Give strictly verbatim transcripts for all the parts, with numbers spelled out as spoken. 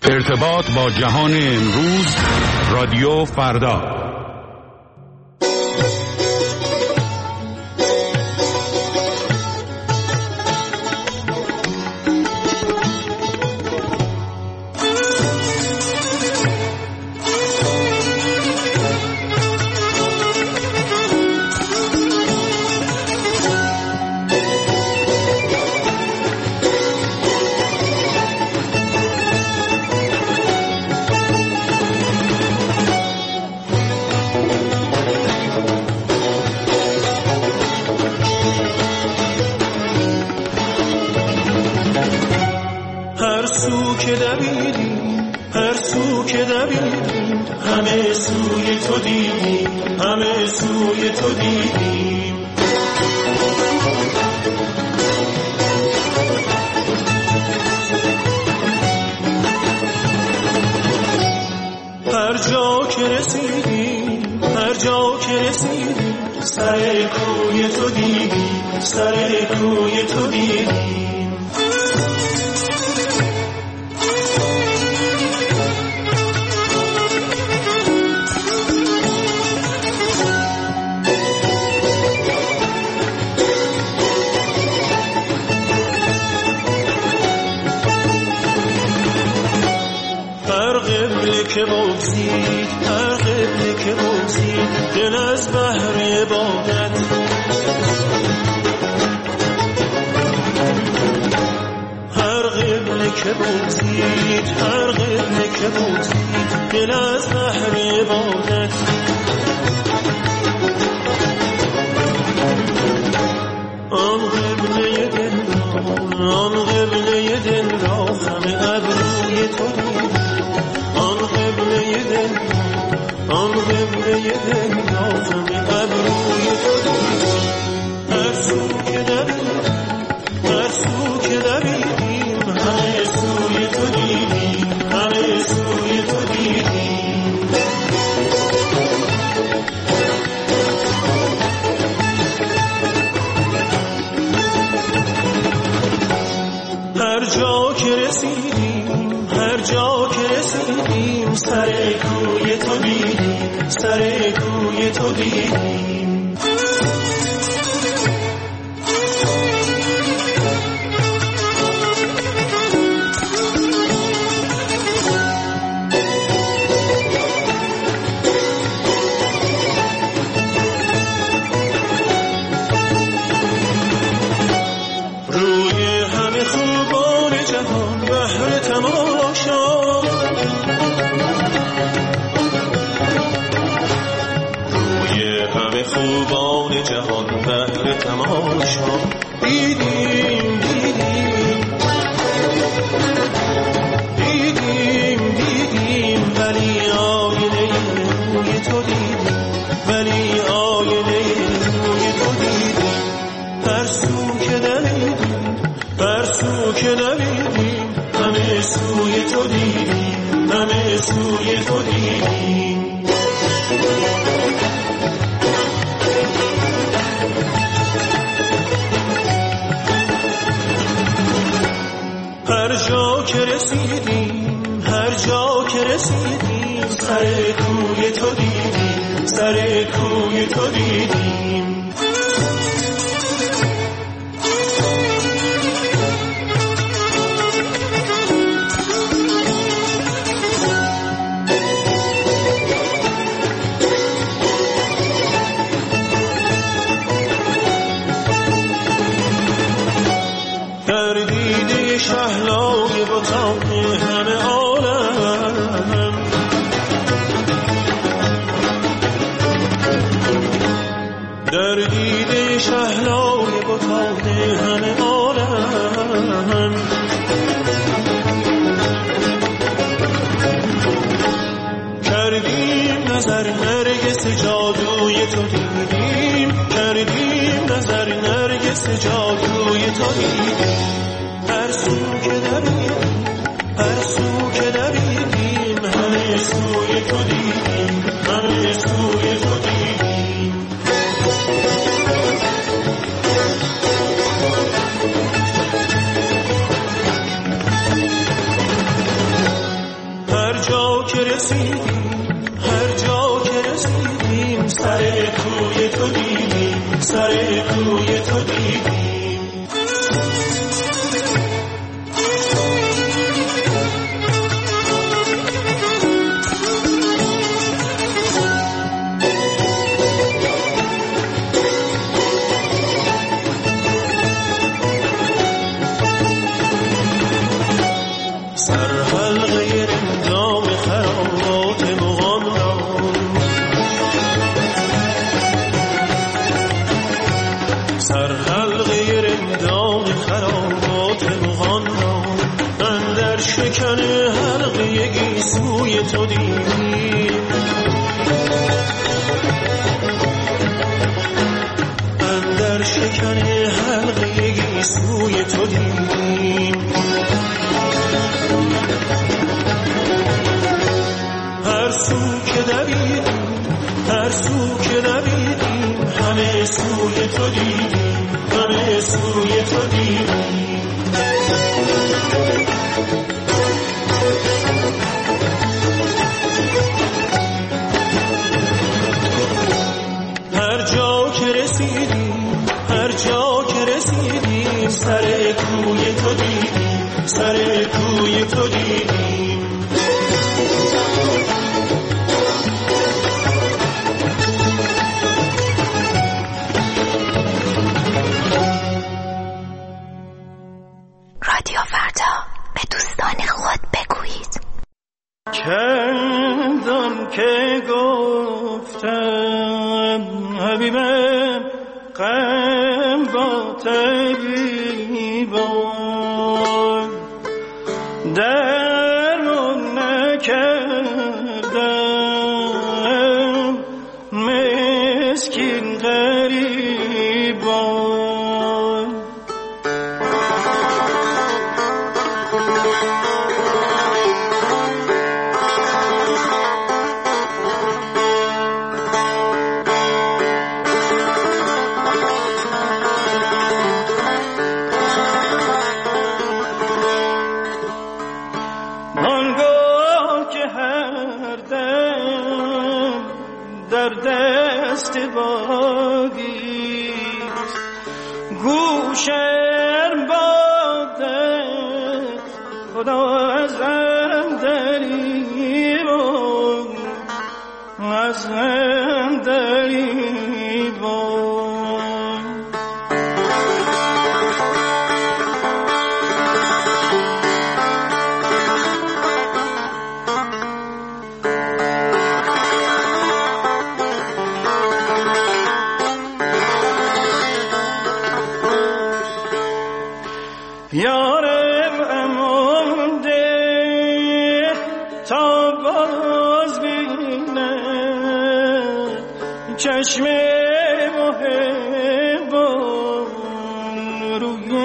ارتباط با جهان امروز، رادیو فردا. که رسیدیم هر جا که رسیدیم سر کوی تو دیدیم سر کوی تو دیدیم شکن حلقه گیسوی تو دیدیم اندر شکن حلقه گیسوی تو دیدیم هر سو که دویدیم هر سو که دویدیم همه سوی تو دیدیم همه سوی تو دیدیم هر جا که رسیدیم هر جا که رسیدیم سر کوی تو دیدیم سر کوی تو دیدیم رادیو فردا به دوستان خود بگویید چندان که گفتم حبیبم غم با طبیبان درمان نکردم مسکین غریبان بادیست گوشم باده خدا ازم دریبون ازم دریبون یارم امونده تا باز بینه چشم محبون روی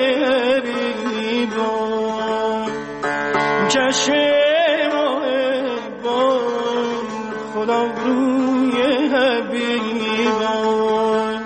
حبیبون چشم محبون خدا روی حبیبون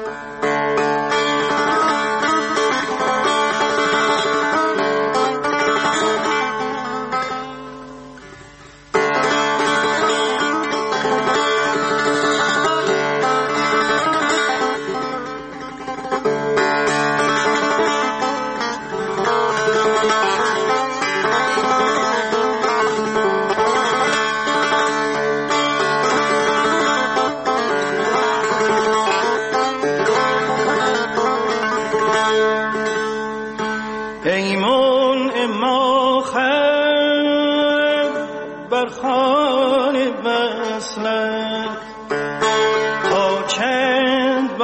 تا چند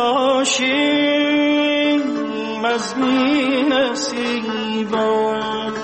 باشیم از بی نصیبان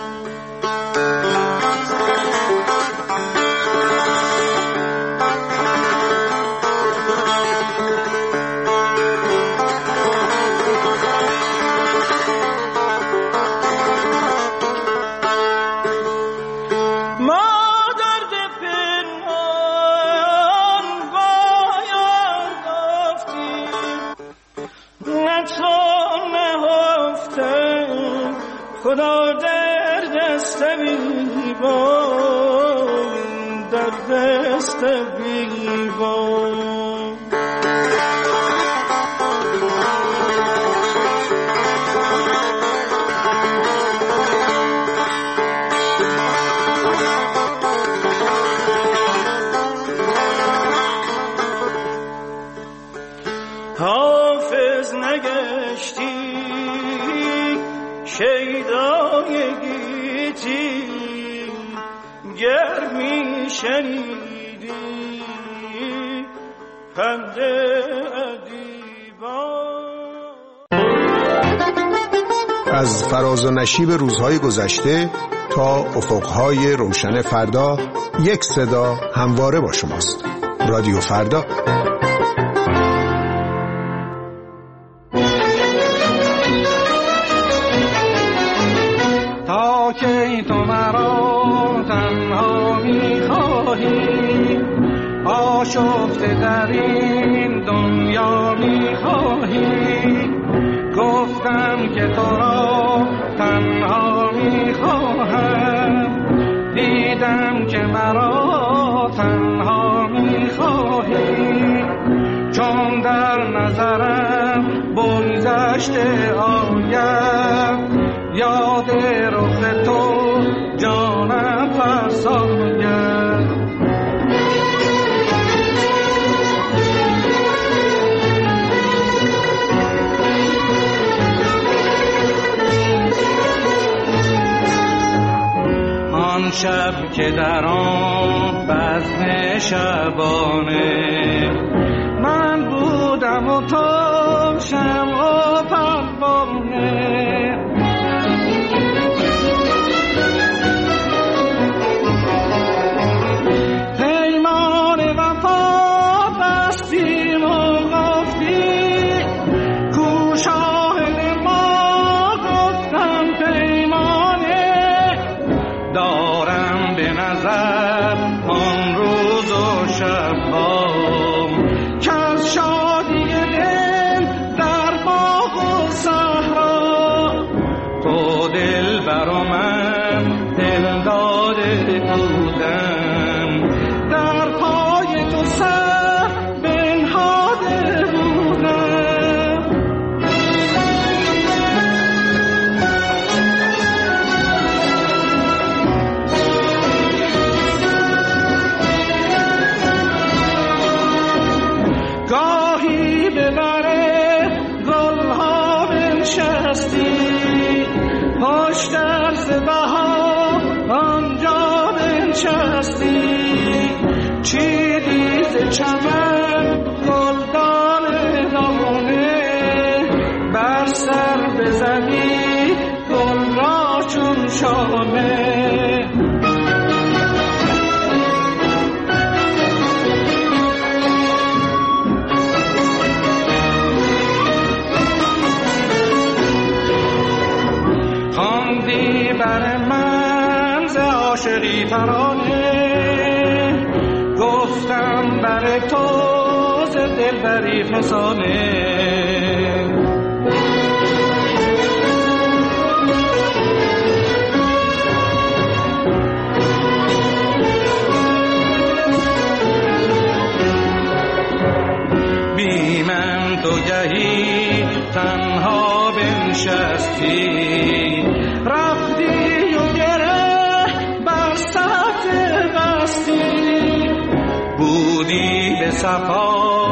خدا در دست بیبان در دست بیگان. حافظ نگشتی شیدای گیتی، گر می شنیدی پند ادیبان. از فراز و نشیب روزهای گذشته تا افقهای روشن فردا، یک صدا همواره با شماست. رادیو فردا. تا کی تو مرا تنها می‌خواهی، آشفته در این دنیا می‌خواهی. گفتم که تو را تنها می‌خواهم، دیدم که مرا تنها می‌خواهی. چون در نظرم بگذشته آید، یاد رخ تو جانم فرساید. آن شب که در آن بزم شبانه من بودم و تو شمع و پروانه، چمن گلدان دامنه، بر سر بزنی گل را چون شامه. خواندی بر من ز عاشقی ترانه، گفتم بر تو ز دلبری فسانه. بی من تو گهی تنها بنشستی، رفتی و گره بر سطح بستی. بودی به صفا